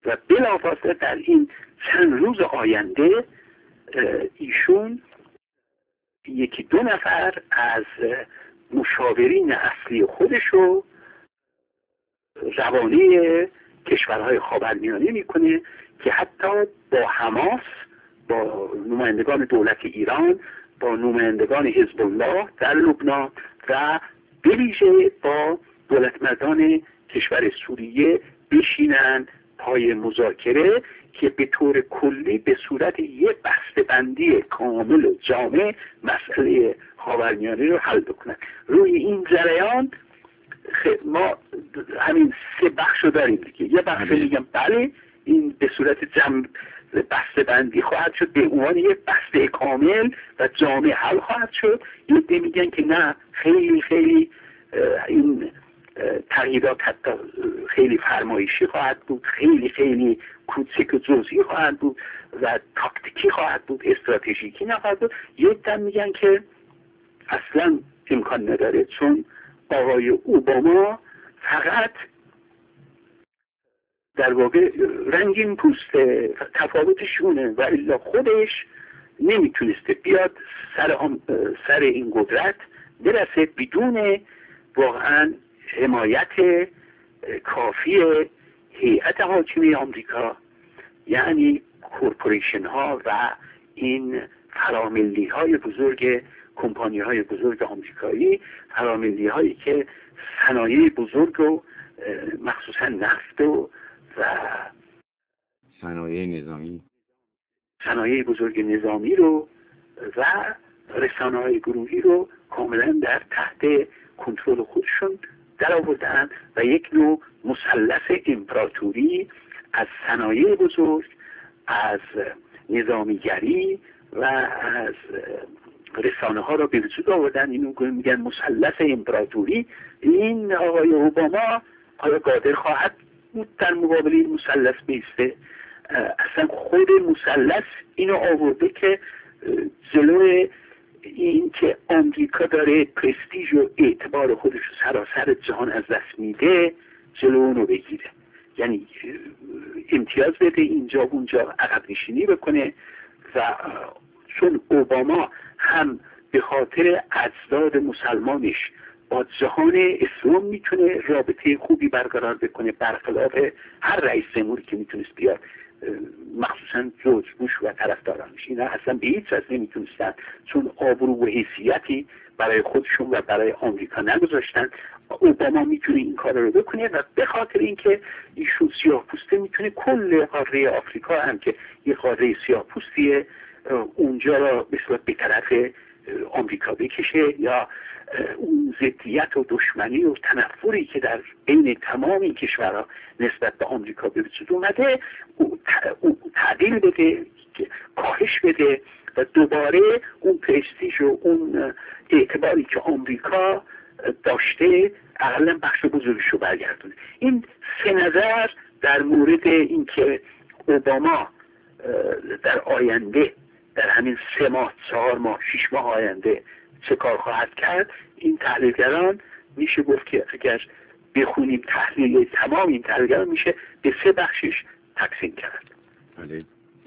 و بلافاصله در این چند روز آینده ایشون یکی دو نفر از مشاورین اصلی خودشو روانه کشورهای خاورمیانه میکنه که حتی با حماس، با نمایندگان دولت ایران، با نمایندگان حزب الله در لبنان و به ویژه با دولتمردان کشور سوریه بشینن پای مذاکره که به طور کلی به صورت یک بسته‌بندی کامل و جامع مسئله خاورمیانه رو حل بکنن. روی این جریان ما همین سه بخش رو داریم دیگه. یه بخش میگم بله این به صورت بسته‌بندی خواهد شد، به عنوان یک بسته کامل و جامع حل خواهد شد. یه عده میگن که نه، خیلی خیلی این تغییرات حتی خیلی فرمایشی خواهد بود، خیلی خیلی کوچک و جزئی خواهد بود و تاکتیکی خواهد بود، استراتژیکی نخواهد بود. یه عده میگن که اصلا امکان نداره، چون آقای اوباما فقط در واقع رنگین پوست، تفاوتشونه و الا خودش نمیتونسته بیاد سر این قدرت برسه بدون واقعا حمایت کافی هیئت حاکمه آمریکا، یعنی کورپوریشن ها و این فراملی های بزرگ، کمپانی های بزرگ آمریکایی، فراملی هایی که صنایع بزرگ و مخصوصا نفت و صنایع بزرگ نظامی رو و رسانه های گروهی رو کاملا در تحت کنترل خودشون در آوردن و یک نوع مثلث امپراتوری از صنایع بزرگ، از نظامیگری و از رسانه ها را به وجود آوردن. اینو میگن مثلث امپراتوری. این آقای اوباما آیا قادر خواهد بود در مقابل این مثلث بیسته؟ اصلا خود مثلث اینو آورده که جلوی این که آمریکا داره پرستیژ و اعتبار خودش رو سراسر جهان از دست میده، جلو اونو بگیره، یعنی امتیاز بده، اینجا اونجا عقب نشینی بکنه. و چون اوباما هم به خاطر اجداد مسلمانش با جهان اسلام میتونه رابطه خوبی برقرار بکنه، برخلاف هر رئیس جمهوری که میتونست بیاد، مخصوصا جورج بوش و طرفدارانش. اینا اصلا به هیچ وجه نمیتونستن، چون آبرو و حیثیتی برای خودشون و برای آمریکا نگذاشتن. اوباما میتونه این کار رو بکنه و به خاطر اینکه ایشون سیاه‌پوسته میتونه کل قاره آفریقا هم که یه قاره سیاه‌پوستیه اونجا را به طرف آمریکا بکشه، یا اون ضدیت و دشمنی و تنفری که در بین تمام این کشورها نسبت به آمریکا به وجود اومده تعدیل بده، کاهش بده و دوباره اون پرستیژ و اون اعتباری که آمریکا داشته اقلا بخش بزرگش رو برگردونه. این سه نظر در مورد اینکه اوباما در آینده، در همین 3 ماه، 4 ماه، 6 ماه آینده چه کار خواهد کرد، این تحلیلگران میشه گفت که اگر بخونیم تحلیل تمام این تحلیلگران میشه به 3 بخشش تقسیم کرد. بله.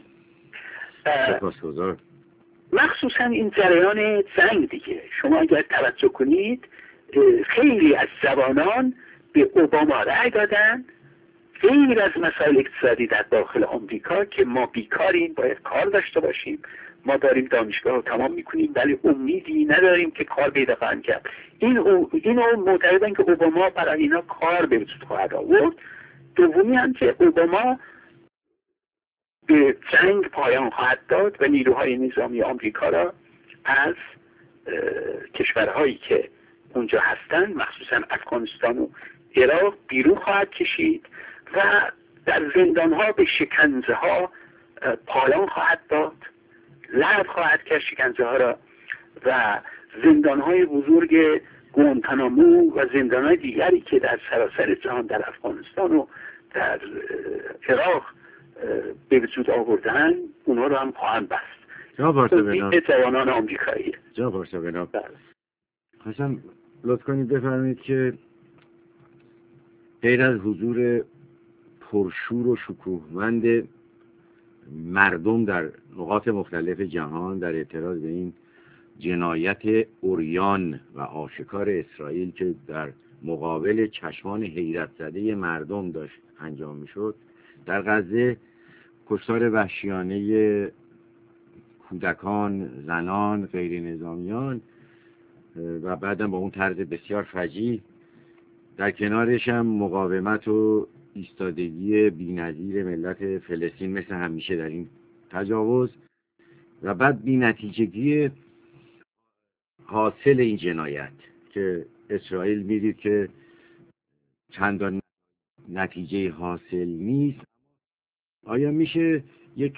مخصوصا این جریان جنگ دیگه، شما اگر توجه کنید خیلی از جوانان به اوباما رأی دادن، غیر از مسائل اقتصادی در داخل آمریکا که ما بیکاریم، باید کار داشته باشیم، ما داریم دانشگاه رو تمام میکنیم ولی امیدی نداریم که کار پیدا خواهند کرد. اینو معتقدن که اوباما برای اینا کار به وجود خواهد آورد. دومی هم که اوباما به جنگ پایان خواهد داد و نیروهای نظامی آمریکا را از کشورهایی که اونجا هستن، مخصوصا افغانستان و عراق، بیرون خواهد کشید و در زندانها به شکنجه ها پایان خواهد داد، لغو خواهد کرد شکنجه ها را و زندانهای بزرگ گوانتانامو و زندانهای دیگری که در سراسر جهان، در افغانستان و در عراق به وجود آوردن، اونها رو هم خواهند بست. این جوانان آمریکایی. جناب آرسابنا، خواستم لطف کنید بفرمایید که غیر از حضور پرشور و شکوهمند مردم در نقاط مختلف جهان در اعتراض به این جنایت عریان و آشکار اسرائیل که در مقابل چشمان حیرت زده مردم داشت انجام میشد در غزه، کشتار وحشیانه کودکان، زنان، غیر نظامیان و بعدم با اون طرز بسیار فجیع، در کنارش هم مقاومت و ایستادگی بی‌نظیر ملت فلسطین مثل همیشه در این تجاوز، و بعد بی‌نتیجگی حاصل این جنایت که اسرائیل میدید که چندان نتیجه حاصل نیست. آیا میشه یک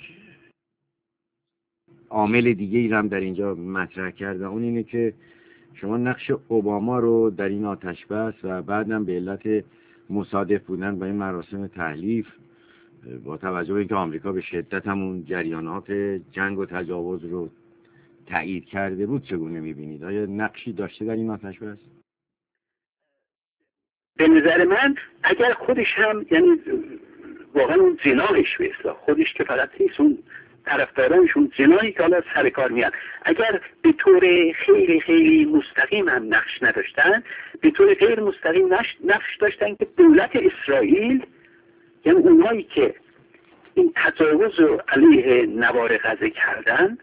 عامل دیگه ای هم در اینجا مطرح کرد و اون اینه که شما نقش اوباما رو در این آتش‌بس و بعدم به علت مصادف بودن با این مراسم تحلیف با توجه به اینکه آمریکا به شدت همون جریانات جنگ و تجاوز رو تایید کرده بود چگونه می‌بینید؟ آیا نقشی داشته در این آتش‌بس؟ به نظر من اگر خودش هم، یعنی واقعا اون جناحش به اصطلاح خودش که فقط نیست، اون طرفدارانشون جناحی که حالا سر کار میاد، اگر به طور خیلی خیلی مستقیم هم نقش نداشتن، به طور غیر مستقیم نقش داشتن که دولت اسرائیل، یعنی اونهایی که این تجاوز رو علیه نوار غزه کردن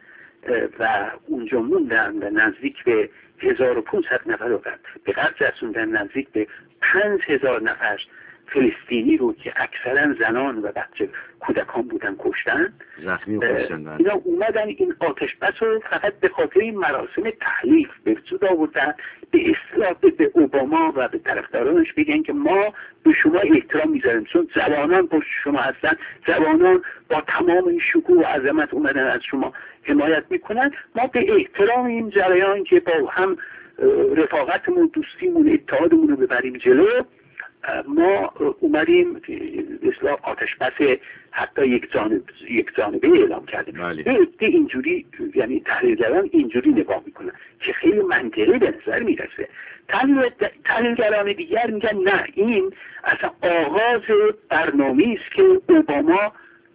و اونجا موندن و نزدیک به 1500 نفر رو به قتل رسوندن، نزدیک به 5000 نفر فلسطینی رو که اکثرا زنان و بچه کودکان بودن کشتن. اینا اومدن این آتش‌بس رو فقط به خاطر این مراسم تحلیف به وجود آوردن، به اصطلاح به اوباما و به طرفدارانش بگن که ما به شما احترام میذاریم چون جوانان پشت شما هستن، جوانان با تمام این شکوه و عظمت اومدن از شما حمایت میکنن، ما به احترام این جریان که با هم رفاقتمون، دوستیمون، اتحادمون رو ببریم جلو، ما اومدیم اصلاح آتش‌بس حتی یک جانبه اعلام کردیم. بله. اینجوری، یعنی تحلیلگران اینجوری نگاه میکنن که خیلی منطقی به نظر میرسه. تحلیلگران دیگر میگن نه، این اصلا آغاز برنامه‌ای است که اوباما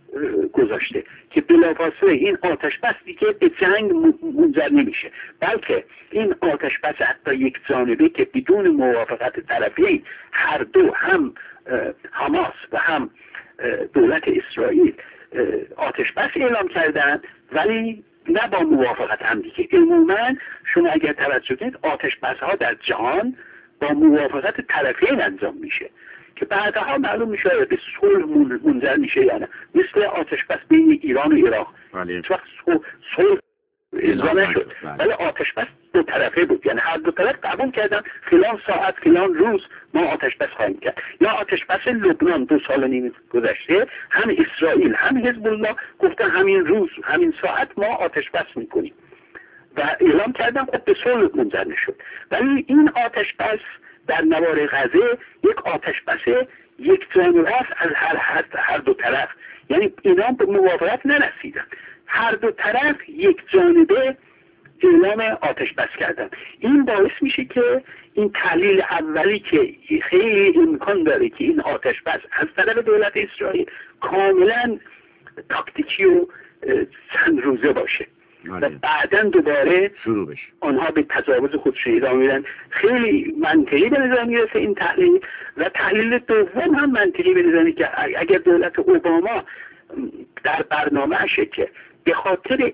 گذاشته که بلافاصله این آتش‌بس دیگه به جنگ منجر نمیشه، بلکه این آتش‌بس حتی یک جانبه که بدون موافقت طرفین، هر دو، هم حماس و هم دولت اسرائیل، آتش‌بس اعلام کردن ولی نه با موافقت هم دیگه. عموما شما اگر توجه کنید آتش‌بس ها در جهان با موافقت طرفین انجام میشه که بعدها معلوم میشه به صلح منجر میشه یا نه، مثل آتش‌بس بین ایران و عراق. هیچ وقت صلح اجرا نشد ولی آتش‌بس دو طرفه بود، یعنی هر دو طرف قبول کردن فلان ساعت فلان روز ما آتش‌بس خواهیم کرد. یا آتش‌بس لبنان 2 سال و نیم گذشته، هم اسرائیل هم حزب الله گفتن همین روز همین ساعت ما آتش‌بس میکنیم و اعلام کردن، خب به صلح منجر نشد. ولی این آتش‌بس در نوار غزه یک آتش‌بس یک جانبه است از هر دو طرف، یعنی اینا به موافقت نرسیدن، هر دو طرف یک جانبه اعلام آتش‌بس کردن. این باعث میشه که این تحلیل اولی که خیلی امکان داره که این آتش‌بس از طرف دولت اسرائیل کاملا تاکتیکی و چند روزه باشه و بعداً دوباره شروع بشه آنها به تجاوز خودشون ادامه میدن، خیلی منطقی به نظر میرسه این تحلیل. و تحلیل دوم هم منطقی به نظر میاد که اگر دولت اوباما در برنامه‌اشه که به خاطر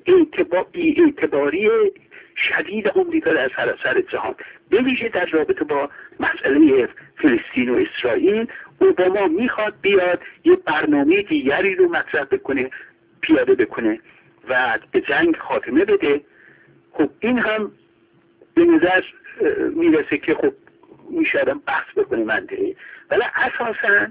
اعتباری شدید آمریکا در سراسر جهان، به ویژه در رابطه با مسئله فلسطین و اسرائیل، اوباما میخواد بیاد یه برنامه دیگری رو مطرح بکنه، پیاده بکنه و به جنگ خاتمه بده. خب این هم به نظر میرسه که خب میشادم بحث بکنه منطقی، ولی اساساً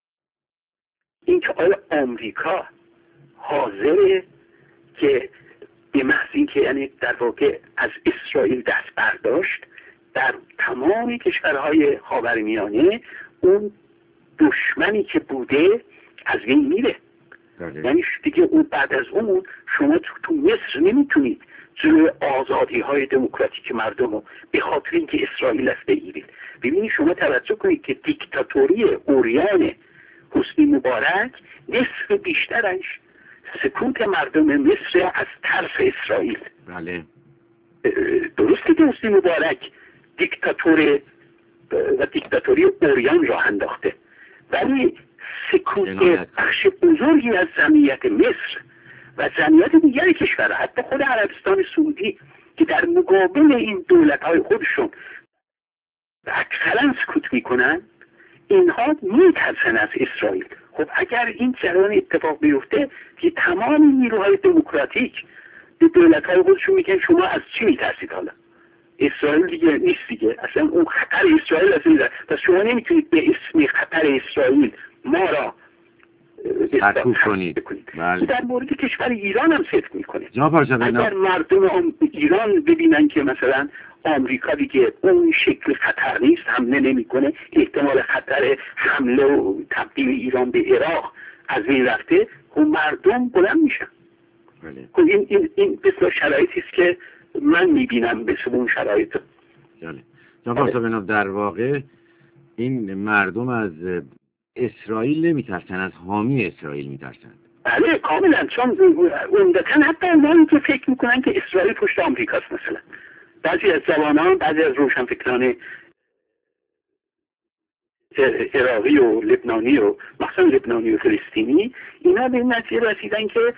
این که آیا آمریکا حاضره که به محض این که یعنی در واقع از اسرائیل دست برداشت در تمام کشورهای خاورمیانه اون دشمنی که بوده از بین میره. یعنی دیگه اون بعد از اون شما تو مصر نمیتونید جلوی آزادی های دموکراتیک مردم رو به خاطر اینکه اسرائیل است بگیرید. ببینید شما توجه کنید که دیکتاتوری عریان حسنی مبارک نصف بیشترش سکوت مردم مصر از ترس اسرائیل. بله. درسته که حسنی مبارک دیکتاتور و دیکتاتوری عریان راه انداخته، ولی سکوت بخش بزرگی از جمعیت مصر و جمعیت دیگر کشورها، حتی خود عربستان سعودی که در مقابل این دولت‌های خودشون اکثرا سکوت میکنن، اینها میترسن از اسرائیل. خب اگر این جریان اتفاق بیفته که تمام نیروهای دموکراتیک به دولت‌های خودشون میگن شما از چی میترسید؟ حالا اسرائیل دیگه نیست دیگه، اصلا اون خطر اسرائیل از این داره، پس شما نمیتونید به اسم خطر اسرائیل ما را سرکوب کنید. بله. در مورد کشور ایران هم صدق میکنه. اگر مردم ایران ببینن که مثلا آمریکا دیگه اون شکل خطر نیست، حمله نمیکنه، احتمال خطر حمله و تبدیل ایران به عراق از این رفته، خب مردم بلند میشن. بله. خب این بسیار شرایطی است که من میبینم به اون شرایط. بله. جناب در واقع این مردم از اسرائیل نمیترسن، از حامی اسرائیل میترسن. بله کاملا، چون عمدتاً حتی اونایی که فکر میکنن که اسرائیل پشت آمریکاست، مثلا بعضی از جوانان، بعضی از روشنفکران عراقی و لبنانی و مثلا لبنانی و فلسطینی، اینا به این نتیجه رسیدن که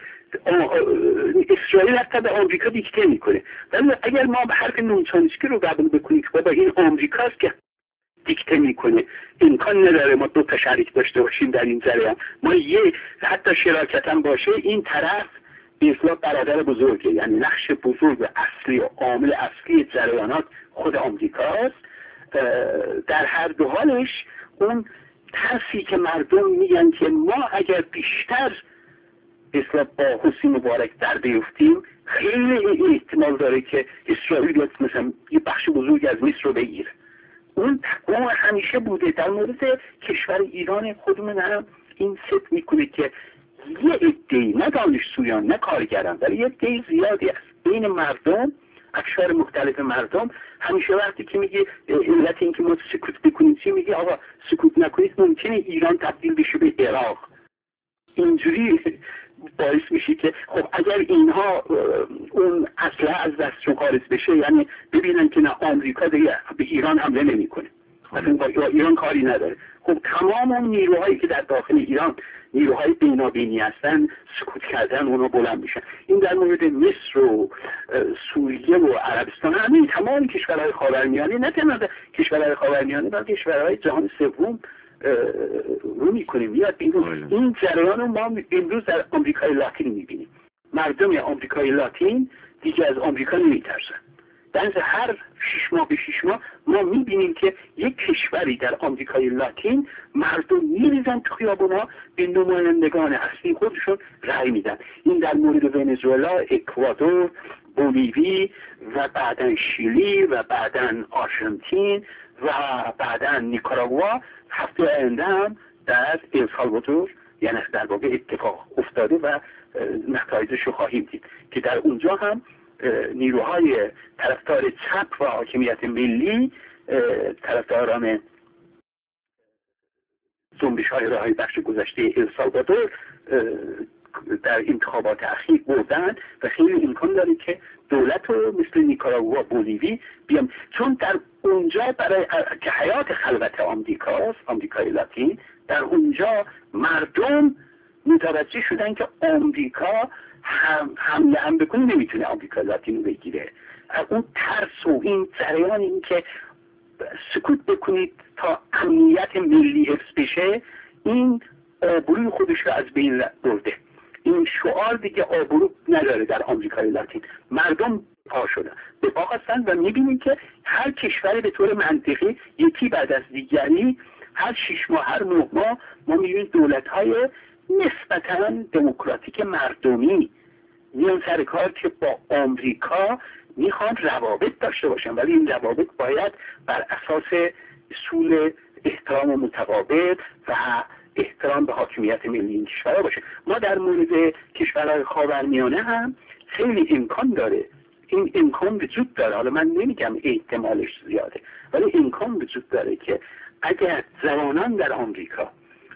اسرائیل حتی به آمریکا دیکته میکنه. ولی اگر ما به حرف نون چامسکی رو قبول بکنیم که بابا این آمریکاست که دیکته میکنه، امکان نداره ما دو تا شریک داشته باشیم در این جریان، ما یه حتی شراکت هم باشه، این طرف به اصطلاح برادر بزرگه، یعنی نقش بزرگ و اصلی و عامل اصلی جریانات خود آمریکاست. در هر دو حالش اون ترسی که مردم میگن که ما اگر بیشتر به اصطلاح با حسنی مبارک در بیفتیم، خیلی احتمال داره که اسرائیل مثلا یه بخش بزرگ از مصر رو بگیره. اون همیشه بوده. در مورد کشور ایران خودمون هم این صدق میکنه که یه عده‌ای، نه دانشجویان نه کارگران، ولی یه عده زیادی است بین مردم، اکثر مختلف مردم، همیشه وقتی که میگه علت این که ما سکوت بکنیم چی، میگه آقا سکوت نکنید ممکنه ایران تبدیل بشه به عراق. اینجوری باعث میشه که خب اگر اینها اون اصلا از دستشون خارج بشه، یعنی ببینن که نه آمریکا دیگه به ایران حمله نمیکنه، اصلا با ایران کاری نداره، خب تمام اون نیروهایی که در داخل ایران نیروهای بینابینی هستن سکوت کردن، اونا بلند میشن. این در مورد مصر و سوریه و عربستان، همین تمام کشورهای خاورمیانه، نه تنها کشورهای خاورمیانه بلکه کشورهای جهان سوم رو میکنیم. میاد این جریان رو ما امروز در آمریکای لاتین میبینیم. مردم آمریکای لاتین دیگه از آمریکا نمیترسن. در هر 6 ماه به 6 ماه ما میبینیم که یک کشوری در آمریکای لاتین مردم میریزن تو خیابونا، به نمایندگان اصلی خودشون رأی میدن. این در مورد ونزوئلا، اکوادور، بولیوی و بعدن شیلی و بعدن آرژانتین و بعدن نیکاراگوا، هفته آینده هم در السالوادور یعنی در واقع اتفاق افتاده و نتایجش رو خواهیم دید که در اونجا هم نیروهای طرفدار چپ و حاکمیت ملی، طرفداران جنبش های راه بخش گذشته السالوادور در انتخابات اخیر بردن و خیلی امکان داره که دولت رو مثل نیکاراگوا، بولیوی بیان، چون در اونجا برای که حیات خلوت آمریکاست، آمریکای لاتین، در اونجا مردم متوجه شدن که آمریکا حمله هم بکنه نمیتونه آمریکا لاتین رو بگیره. اون ترس و این جریان، این که سکوت بکنید تا امنیت ملی حفظ بشه، این آبروی خودش رو از بین برده. این شعار دیگه آبرو نداره در آمریکای لاتین. مردم پا شدن به پا هستن و میبینید که هر کشوری به طور منطقی یکی بعد از دیگری هر 6 ماه هر 9 ماه ما میبینید دولت‌های نسبتاً دموکراتیک مردمی میان سر کار که با آمریکا میخوان روابط داشته باشن، ولی این روابط باید بر اساس اصول احترام متقابل و احترام به حاکمیت ملی این کشورها باشه. ما در مورد کشورهای خاورمیانه هم خیلی امکان داره، این امکان وجود داره، حالا من نمیگم احتمالش زیاده، ولی امکان وجود داره که اگر جوانان در آمریکا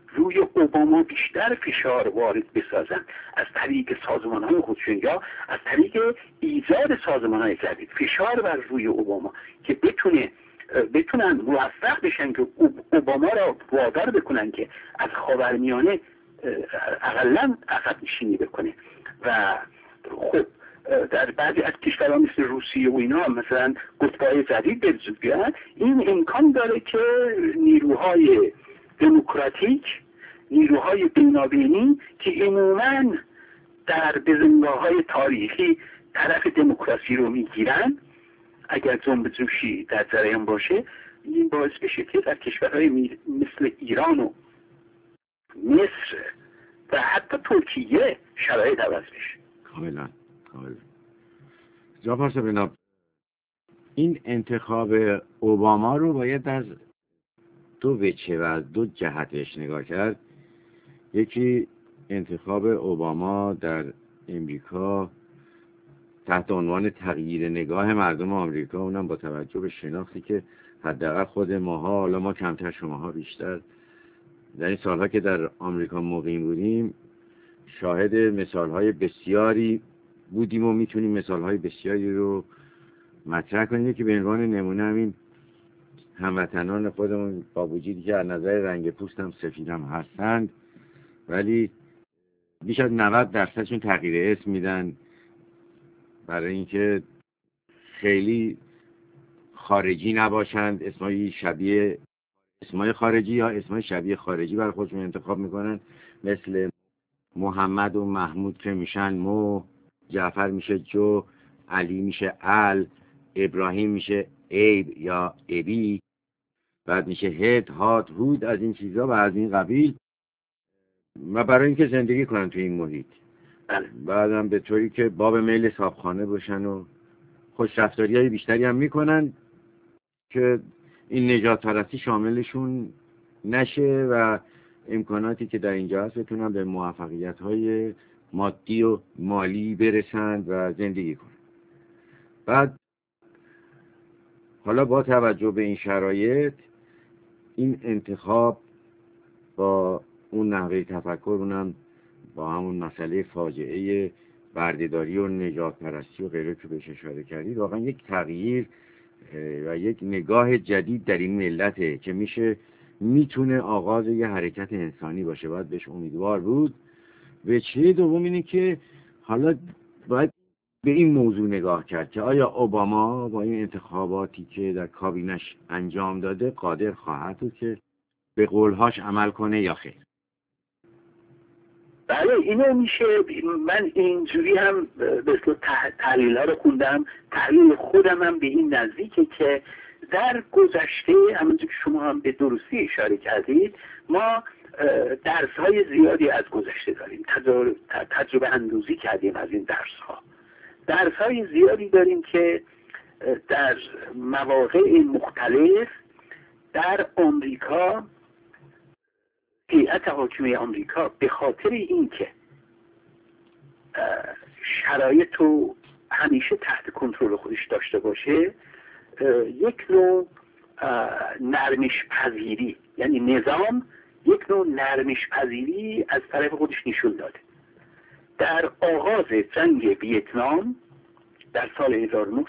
روی اوباما بیشتر فشار وارد بسازن از طریق سازمان‌های خودشون یا از طریق ایجاد سازمان‌های جدید، فشار بر روی اوباما که بتونن موفق بشن که اوباما را وادار بکنن که از خاورمیانه اقلا عقب نشینی بکنه. و خب در بعضی از کشورها مثل روسیه و اینا مثلا قطب‌های جدید به وجود بیان، این امکان داره که نیروهای دموکراتیک، نیروهای بینابینی که عموماً در بزنگاه‌های تاریخی طرف دموکراسی رو میگیرن، اگر جنب جوشی در جریان باشه، این باعث بشه که در کشورهای مثل ایران و مصر و حتی ترکیه شرایط عوض بشه. کاملا. جناب پارسا، این انتخاب اوباما رو باید از دو وجه و از دو جهتش نگاه کرد. یکی انتخاب اوباما در امریکا تحت عنوان تغییر نگاه مردم آمریکا، اونم با توجه به شناختی که حداقل خود ماها، حالا ما کمتر شماها بیشتر، در این سالها که در آمریکا مقیم بودیم شاهد مثالهای بسیاری بودیم و میتونیم مثالهای بسیاری رو مطرح کنیم که به عنوان نمونه همین هموطنان خودمون با وجودی که از نظر رنگ پوست هم سفید هم هستند ولی بیش از 90% تغییر اسم میدن برای اینکه خیلی خارجی نباشند، اسمای خارجی یا اسمای شبیه خارجی برای خودشون انتخاب میکنن، مثل محمد و محمود که میشن مو، جعفر میشه جو، علی میشه ال، ابراهیم میشه ایب یا ابی، بعد میشه هد، هات، هود، از این چیزا و از این قبیل، و برای اینکه زندگی کنن توی این محیط. بعدم به طوری که باب میل صاحبخانه باشن و خوشرفتاری های بیشتری هم میکنن که این نجات پرستی شاملشون نشه و امکاناتی که در اینجا هست بتونن به موفقیت های مادی و مالی برسند و زندگی کنن. بعد حالا با توجه به این شرایط این انتخاب با اون نحوه تفکر، اونم با همون مسئله فاجعه بردهداری و نجات پرستی و غیره که بهش اشاره کردید، واقعا یک تغییر و یک نگاه جدید در این ملته که میتونه آغاز یه حرکت انسانی باشه. باید بهش امیدوار بود. وجه دوم اینه که حالا باید به این موضوع نگاه کرد که آیا اوباما با این انتخاباتی که در کابینش انجام داده قادر خواهد بود که به قولهاش عمل کنه یا خیر؟ بله، اینو میشه. من اینجوری هم مثل تحلیل ها رو خوندم، تحلیل خودم هم به این نزدیکه که در گذشته همونجور که شما هم به درستی اشاره کردید، ما درس های زیادی از گذشته داریم، تجربه اندوزی کردیم از این درس های زیادی داریم که در مواقع مختلف در آمریکا هیئت حاکمه آمریکا به خاطر اینکه شرایط رو همیشه تحت کنترل خودش داشته باشه، یک نوع نرمش پذیری، یعنی نظام یک نوع نرمش پذیری از طرف خودش نشون داده. در آغاز جنگ ویتنام در سال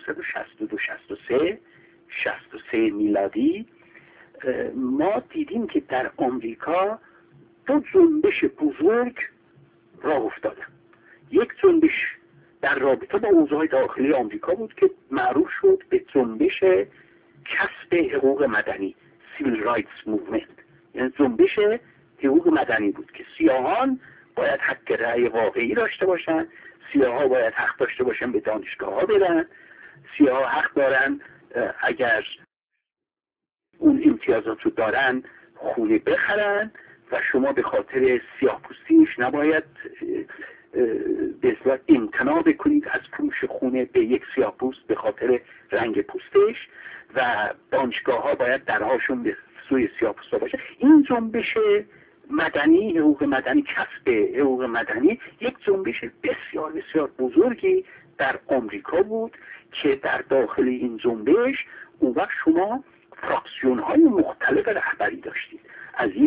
1962-63 میلادی ما دیدیم که در آمریکا دو جنبش بزرگ راه افتادن. یک جنبش در رابطه با اوضاع داخلی آمریکا بود که معروف شد به جنبش کسب حقوق مدنی، Civil Rights Movement، یعنی جنبش حقوق مدنی بود که سیاهان باید حق رأی واقعی داشته باشن، سیاها باید حق داشته باشن به دانشگاه ها برن، سیاها حق دارن اگر اون امتیازات رو دارن خونه بخرن و شما به خاطر سیاه پوستیش نباید به اصطلاح امتناع بکنید از فروش خونه به یک سیاه پوست به خاطر رنگ پوستش و دانشگاه ها باید درهاشون به سوی سیاه پوستا باشه. این جنبش مدنی، حقوق مدنی، کسب حقوق مدنی، یک جنبش بسیار بسیار بزرگی در آمریکا بود که در داخل این جنبش اون وقت شما فراکسیون های مختلف رهبری داشتید. از یک سو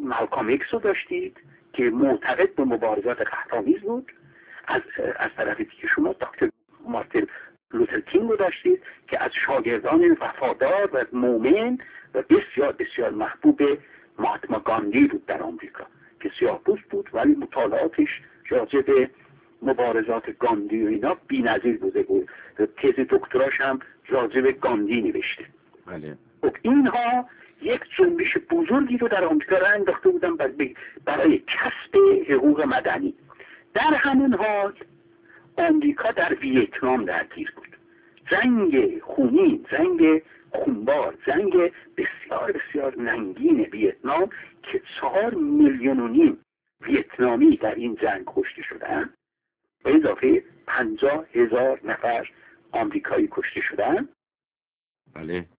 مالکام ایکس رو داشتید که معتقد به مبارزات قحط‌آمیز بود. از طرف دیگه شما دکتر مارتین لوتر کینگ رو داشتید که از شاگردان وفادار و مؤمن و بسیار بسیار محبوب مهاتما گاندی بود در آمریکا که سیاه‌پوست بود ولی مطالعاتش راجع به مبارزات گاندی و اینا بی‌نظیر بوده بود. تز دکتراش هم راجع به گاندی نوشته. بله. اینها یک جنبش بزرگی رو در آمریکا راه انداخته بودن برای کسب حقوق مدنی. در همون حال آمریکا در ویتنام درگیر بود. جنگ خونین، جنگ خونبار، جنگ بسیار بسیار ننگین ویتنام که 4.5 میلیون ویتنامی در این جنگ کشته شدن، به اضافه 50,000 نفر آمریکایی کشته شدن. بله.